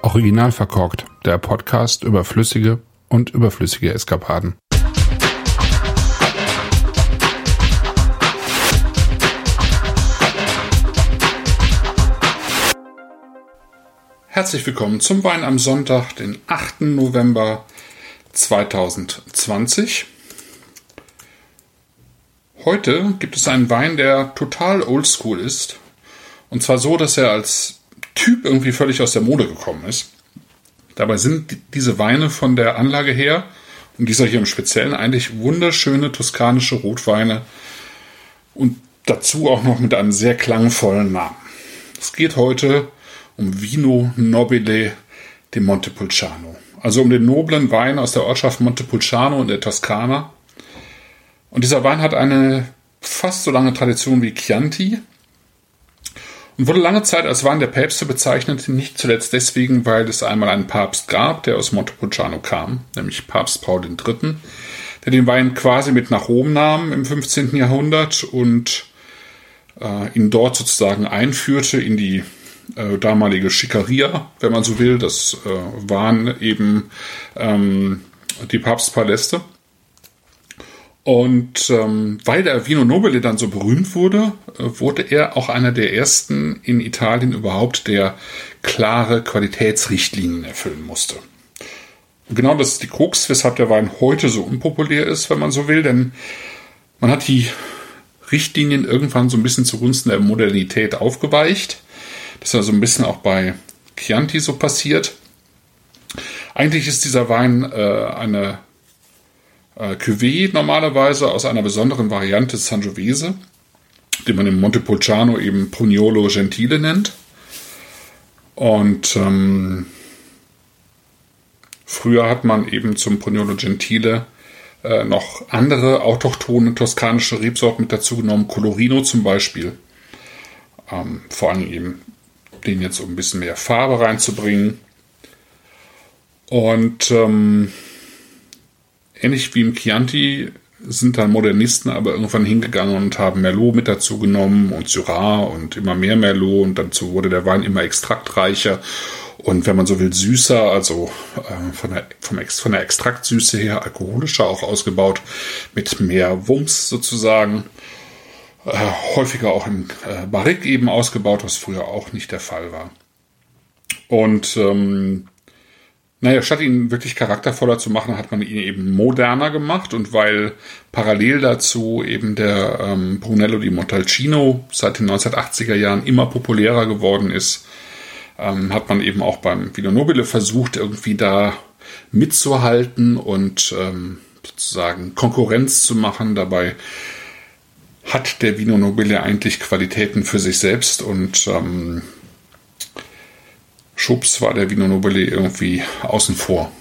Original verkorkt, der Podcast über flüssige und überflüssige Eskapaden. Herzlich willkommen zum Wein am Sonntag, den 8. November 2020. Heute gibt es einen Wein, der total oldschool ist. Und zwar so, dass er als Typ irgendwie völlig aus der Mode gekommen ist. Dabei sind diese Weine von der Anlage her, und dieser hier im Speziellen, eigentlich wunderschöne toskanische Rotweine und dazu auch noch mit einem sehr klangvollen Namen. Es geht heute um Vino Nobile di Montepulciano, also um den noblen Wein aus der Ortschaft Montepulciano in der Toskana. Und dieser Wein hat eine fast so lange Tradition wie Chianti und wurde lange Zeit als Wein der Päpste bezeichnet, nicht zuletzt deswegen, weil es einmal einen Papst gab, der aus Montepulciano kam, nämlich Papst Paul III., der den Wein quasi mit nach Rom nahm im 15. Jahrhundert und ihn dort sozusagen einführte in die damalige Schickeria, wenn man so will. Das waren eben die Papstpaläste. Und weil der Vino Nobile dann so berühmt wurde, wurde er auch einer der ersten in Italien überhaupt, der klare Qualitätsrichtlinien erfüllen musste. Und genau das ist die Krux, weshalb der Wein heute so unpopulär ist, wenn man so will, denn man hat die Richtlinien irgendwann so ein bisschen zugunsten der Modernität aufgeweicht. Das ist ja so ein bisschen auch bei Chianti so passiert. Eigentlich ist dieser Wein eine Cuvée normalerweise aus einer besonderen Variante Sangiovese, die man im Montepulciano eben Prugnolo Gentile nennt. Und früher hat man eben zum Prugnolo Gentile noch andere autochthone toskanische Rebsorten mit dazu genommen, Colorino zum Beispiel. Vor allem eben den jetzt um ein bisschen mehr Farbe reinzubringen. Und ähnlich wie im Chianti sind dann Modernisten aber irgendwann hingegangen und haben Merlot mit dazu genommen und Syrah und immer mehr Merlot und dazu wurde der Wein immer extraktreicher und wenn man so will süßer, also von der Extraktsüße her alkoholischer auch ausgebaut, mit mehr Wumms sozusagen, häufiger auch im Barrique eben ausgebaut, was früher auch nicht der Fall war. Und statt ihn wirklich charaktervoller zu machen, hat man ihn eben moderner gemacht. Und weil parallel dazu eben der Brunello di Montalcino seit den 1980er Jahren immer populärer geworden ist, hat man eben auch beim Vino Nobile versucht, irgendwie da mitzuhalten und sozusagen Konkurrenz zu machen. Dabei hat der Vino Nobile eigentlich Qualitäten für sich selbst und schubs war der Vino Nobile irgendwie außen vor.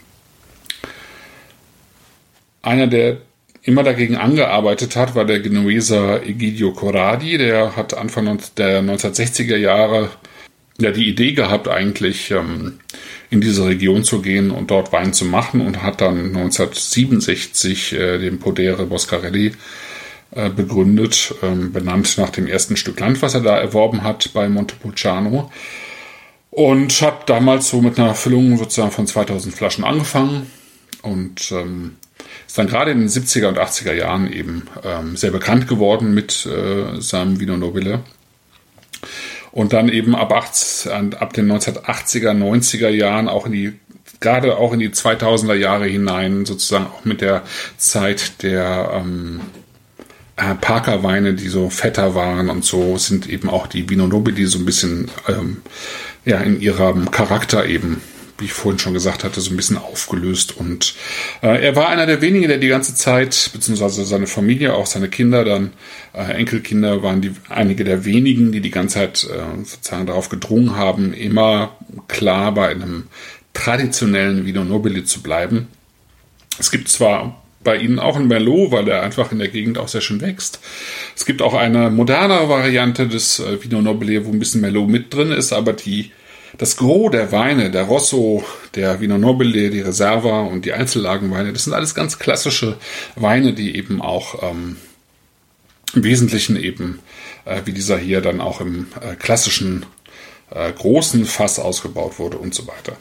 Einer, der immer dagegen angearbeitet hat, war der Genueser Egidio Corradi. Der hat Anfang der 1960er Jahre die Idee gehabt, eigentlich in diese Region zu gehen und dort Wein zu machen und hat dann 1967 den Podere Boscarelli begründet, benannt nach dem ersten Stück Land, was er da erworben hat bei Montepulciano. Und hat damals so mit einer Füllung sozusagen von 2000 Flaschen angefangen und ist dann gerade in den 70er und 80er Jahren eben sehr bekannt geworden mit seinem Vino Nobile. Und dann eben ab den 1980er, 90er Jahren gerade auch in die 2000er Jahre hinein, sozusagen auch mit der Zeit der Parker-Weine, die so fetter waren und so, sind eben auch die Vino Nobili so ein bisschen in ihrem Charakter eben, wie ich vorhin schon gesagt hatte, so ein bisschen aufgelöst. Und er war einer der wenigen, der die ganze Zeit, beziehungsweise seine Familie, auch seine Kinder, dann Enkelkinder, waren einige der wenigen, die ganze Zeit sozusagen darauf gedrungen haben, immer klar bei einem traditionellen Vino Nobile zu bleiben. Es gibt zwar bei ihnen auch ein Merlot, weil er einfach in der Gegend auch sehr schön wächst. Es gibt auch eine modernere Variante des Vino Nobile, wo ein bisschen Merlot mit drin ist, aber das Gros der Weine, der Rosso, der Vino Nobile, die Reserva und die Einzellagenweine, das sind alles ganz klassische Weine, die eben auch im Wesentlichen eben, wie dieser hier, dann auch im klassischen großen Fass ausgebaut wurde und so weiter.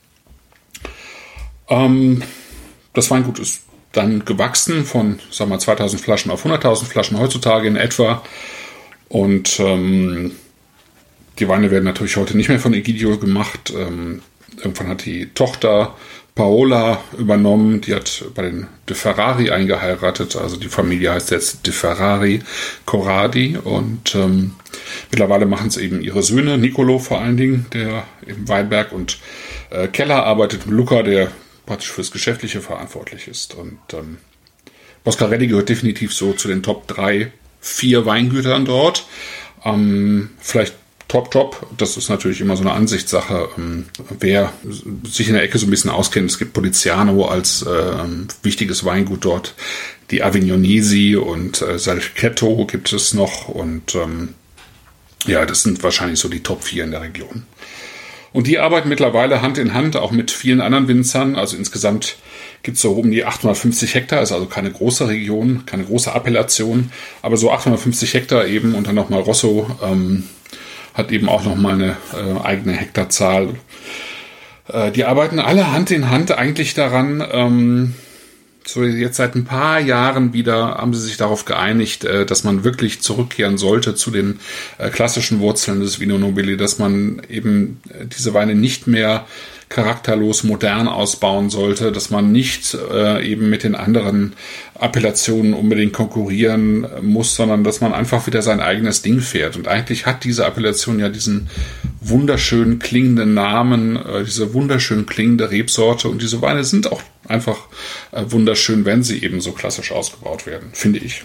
Das Weingut ist dann gewachsen von, 2000 Flaschen auf 100.000 Flaschen heutzutage in etwa. Und die Weine werden natürlich heute nicht mehr von Egidio gemacht. Irgendwann hat die Tochter Paola übernommen. Die hat bei den De Ferrari eingeheiratet. Also die Familie heißt jetzt De Ferrari Corradi. Und mittlerweile machen es eben ihre Söhne, Nicolo vor allen Dingen, der im Weinberg, und Keller arbeitet mit Luca, der praktisch fürs Geschäftliche verantwortlich ist. Und Boscarelli gehört definitiv so zu den Top 3, 4 Weingütern dort. Vielleicht Top. Das ist natürlich immer so eine Ansichtssache. Wer sich in der Ecke so ein bisschen auskennt, es gibt Poliziano als wichtiges Weingut dort. Die Avignonesi und Salchetto gibt es noch. Und das sind wahrscheinlich so die Top 4 in der Region. Und die arbeiten mittlerweile Hand in Hand, auch mit vielen anderen Winzern. Also insgesamt gibt es so um die 850 Hektar, ist also keine große Region, keine große Appellation, aber so 850 Hektar eben. Und dann nochmal Rosso hat eben auch nochmal eine eigene Hektarzahl. Die arbeiten alle Hand in Hand eigentlich daran, so jetzt seit ein paar Jahren wieder haben sie sich darauf geeinigt, dass man wirklich zurückkehren sollte zu den klassischen Wurzeln des Vino Nobile, dass man eben diese Weine nicht mehr charakterlos modern ausbauen sollte, dass man nicht eben mit den anderen Appellationen unbedingt konkurrieren muss, sondern dass man einfach wieder sein eigenes Ding fährt. Und eigentlich hat diese Appellation ja diesen wunderschön klingenden Namen, diese wunderschön klingende Rebsorte, und diese Weine sind auch einfach wunderschön, wenn sie eben so klassisch ausgebaut werden, finde ich.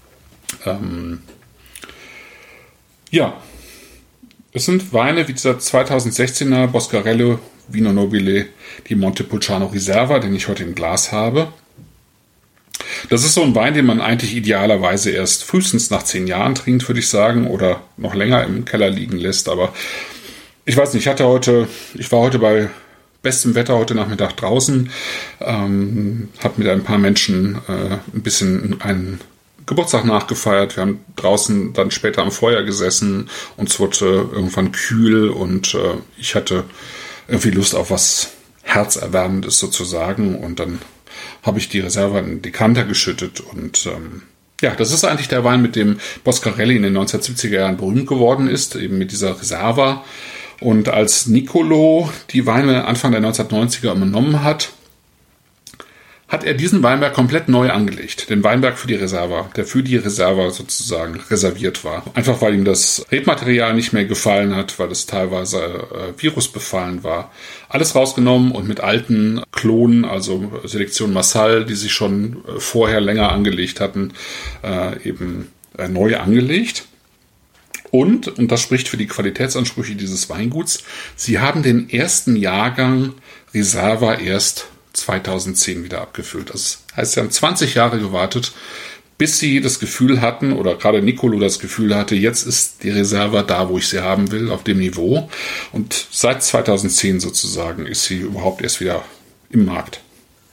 Es sind Weine wie dieser 2016er Boscarello Vino Nobile di Montepulciano Riserva, den ich heute im Glas habe. Das ist so ein Wein, den man eigentlich idealerweise erst frühestens nach 10 Jahren trinkt, würde ich sagen, oder noch länger im Keller liegen lässt. Aber ich weiß nicht, ich war heute bei bestem Wetter heute Nachmittag draußen, habe mit ein paar Menschen ein bisschen einen Geburtstag nachgefeiert. Wir haben draußen dann später am Feuer gesessen und es wurde irgendwann kühl und ich hatte irgendwie Lust auf was Herzerwärmendes sozusagen, und dann habe ich die Reserva in den Dekanter geschüttet und das ist eigentlich der Wein, mit dem Boscarelli in den 1970er Jahren berühmt geworden ist, eben mit dieser Reserva. Und als Nicolo die Weine Anfang der 1990er übernommen hat, hat er diesen Weinberg komplett neu angelegt. Den Weinberg für die Reserva, der für die Reserva sozusagen reserviert war. Einfach weil ihm das Rebmaterial nicht mehr gefallen hat, weil es teilweise virusbefallen war. Alles rausgenommen und mit alten Klonen, also Selektion Massal, die sich schon vorher länger angelegt hatten, neu angelegt. Und das spricht für die Qualitätsansprüche dieses Weinguts, sie haben den ersten Jahrgang Reserva erst 2010 wieder abgefüllt. Das heißt, sie haben 20 Jahre gewartet, bis sie das Gefühl hatten, oder gerade Nicolo das Gefühl hatte, jetzt ist die Reserva da, wo ich sie haben will, auf dem Niveau. Und seit 2010 sozusagen ist sie überhaupt erst wieder im Markt.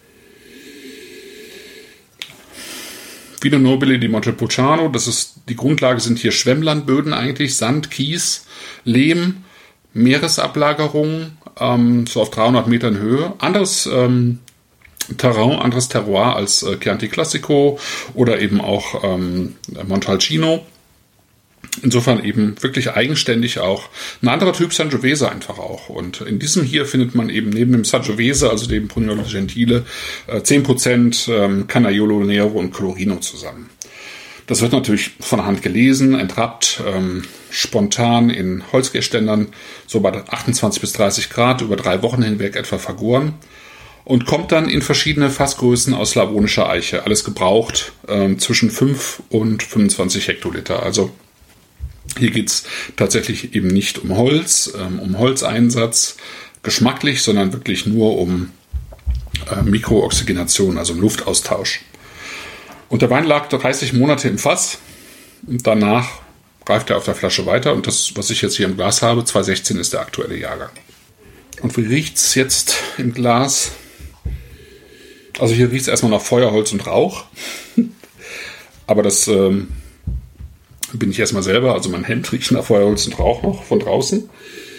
Vino Nobile di Montepulciano, die Grundlage sind hier Schwemmlandböden eigentlich, Sand, Kies, Lehm, Meeresablagerungen, so auf 300 Metern Höhe. Anderes Terrain, anderes Terroir als Chianti Classico oder eben auch Montalcino. Insofern eben wirklich eigenständig auch. Ein anderer Typ Sangiovese einfach auch. Und in diesem hier findet man eben neben dem Sangiovese, also dem Prugnolo Gentile, 10% Canaiolo Nero und Colorino zusammen. Das wird natürlich von Hand gelesen, entrappt, spontan in Holzgärständern, so bei 28 bis 30 Grad, über 3 Wochen hinweg etwa vergoren. Und kommt dann in verschiedene Fassgrößen aus slavonischer Eiche. Alles gebraucht zwischen 5 und 25 Hektoliter. Also hier geht's tatsächlich eben nicht um Holz, um Holzeinsatz, geschmacklich, sondern wirklich nur um Mikrooxygenation, also um Luftaustausch. Und der Wein lag 30 Monate im Fass und danach reift er auf der Flasche weiter. Und das, was ich jetzt hier im Glas habe, 2016 ist der aktuelle Jahrgang. Und wie riecht's jetzt im Glas? Also hier riecht es erstmal nach Feuerholz und Rauch. Aber das bin ich erstmal selber. Also mein Hemd riecht nach Feuerholz und Rauch noch von draußen.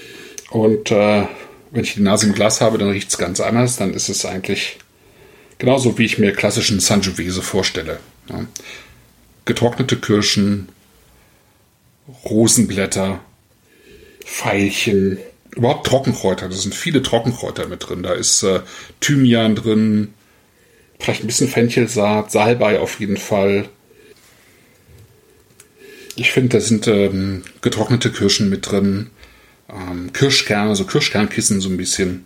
Und wenn ich die Nase im Glas habe, dann riecht es ganz anders. Dann ist es eigentlich genauso, wie ich mir klassischen Sangiovese vorstelle. Ja. Getrocknete Kirschen, Rosenblätter, Veilchen, überhaupt Trockenkräuter. Da sind viele Trockenkräuter mit drin. Da ist Thymian drin, vielleicht ein bisschen Fenchelsaat, Salbei auf jeden Fall. Ich finde, da sind getrocknete Kirschen mit drin, Kirschkerne, so Kirschkernkissen so ein bisschen.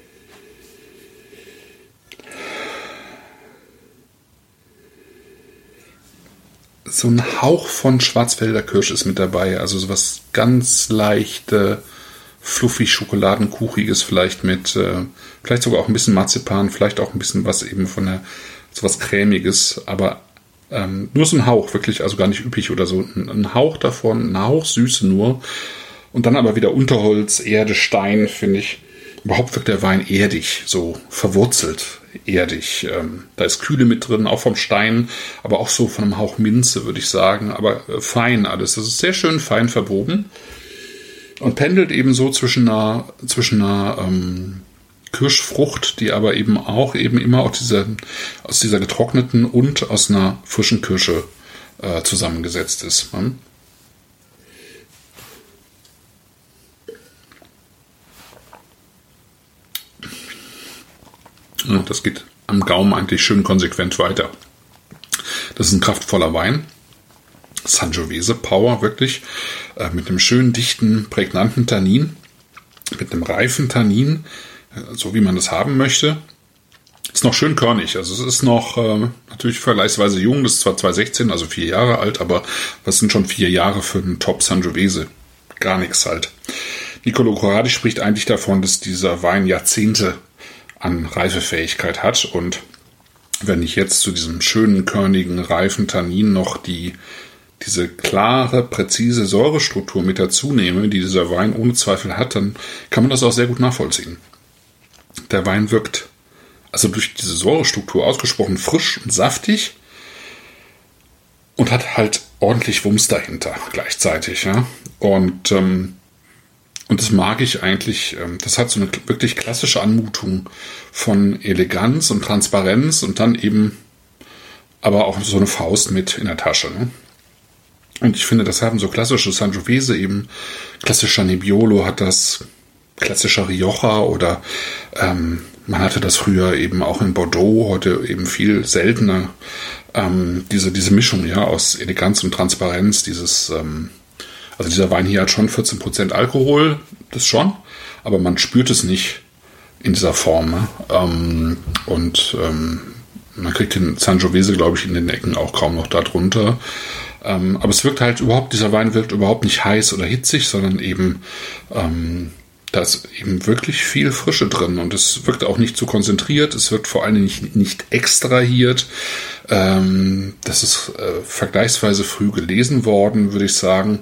So ein Hauch von Schwarzwälder Kirsch ist mit dabei, also sowas ganz leichte, fluffig Schokoladenkuchiges vielleicht mit, vielleicht sogar auch ein bisschen Marzipan, vielleicht auch ein bisschen was eben von der, sowas Cremiges, aber nur so ein Hauch, wirklich, also gar nicht üppig oder so, ein Hauch davon, ein Hauch Süße nur und dann aber wieder Unterholz, Erde, Stein, finde ich. Überhaupt wirkt der Wein erdig, so verwurzelt, erdig. Da ist Kühle mit drin, auch vom Stein, aber auch so von einem Hauch Minze, würde ich sagen. Aber fein alles. Das ist sehr schön fein verwoben und pendelt eben so zwischen einer Kirschfrucht, die aber eben auch eben immer aus dieser getrockneten und aus einer frischen Kirsche zusammengesetzt ist. Ne? Ja, das geht am Gaumen eigentlich schön konsequent weiter. Das ist ein kraftvoller Wein. Sangiovese Power, wirklich. Mit einem schönen, dichten, prägnanten Tannin. Mit einem reifen Tannin, so wie man das haben möchte. Ist noch schön körnig. Also es ist noch natürlich vergleichsweise jung. Das ist zwar 2016, also 4 Jahre alt, aber was sind schon 4 Jahre für einen Top Sangiovese? Gar nichts halt. Niccolò Corradi spricht eigentlich davon, dass dieser Wein Jahrzehnte an Reifefähigkeit hat. Und wenn ich jetzt zu diesem schönen, körnigen, reifen Tannin noch diese klare, präzise Säurestruktur mit dazu nehme, die dieser Wein ohne Zweifel hat, dann kann man das auch sehr gut nachvollziehen. Der Wein wirkt also durch diese Säurestruktur ausgesprochen frisch und saftig und hat halt ordentlich Wumms dahinter gleichzeitig. Ja? Und das mag ich eigentlich. Das hat so eine wirklich klassische Anmutung von Eleganz und Transparenz und dann eben aber auch so eine Faust mit in der Tasche. Ne? Und ich finde, das haben so klassische Sangiovese eben. Klassischer Nebbiolo hat das, klassischer Rioja oder man hatte das früher eben auch in Bordeaux, heute eben viel seltener. Diese Mischung ja aus Eleganz und Transparenz, also dieser Wein hier hat schon 14% Alkohol, das schon, aber man spürt es nicht in dieser Form. Ne? Man kriegt den Sangiovese, glaube ich, in den Ecken auch kaum noch darunter. Aber es wirkt halt dieser Wein wirkt überhaupt nicht heiß oder hitzig, sondern eben, da ist eben wirklich viel Frische drin und es wirkt auch nicht zu konzentriert, es wirkt vor allem nicht extrahiert. Das ist vergleichsweise früh gelesen worden, würde ich sagen.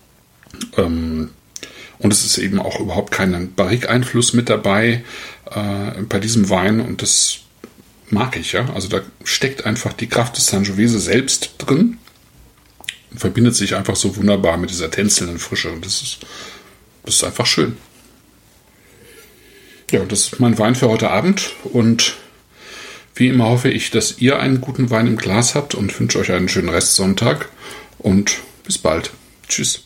Und es ist eben auch überhaupt kein Barrique-Einfluss mit dabei bei diesem Wein und das mag ich, ja. Also da steckt einfach die Kraft des Sangiovese selbst drin und verbindet sich einfach so wunderbar mit dieser tänzelnden Frische und das ist einfach schön. Ja, das ist mein Wein für heute Abend und wie immer hoffe ich, dass ihr einen guten Wein im Glas habt und wünsche euch einen schönen Restsonntag und bis bald. Tschüss.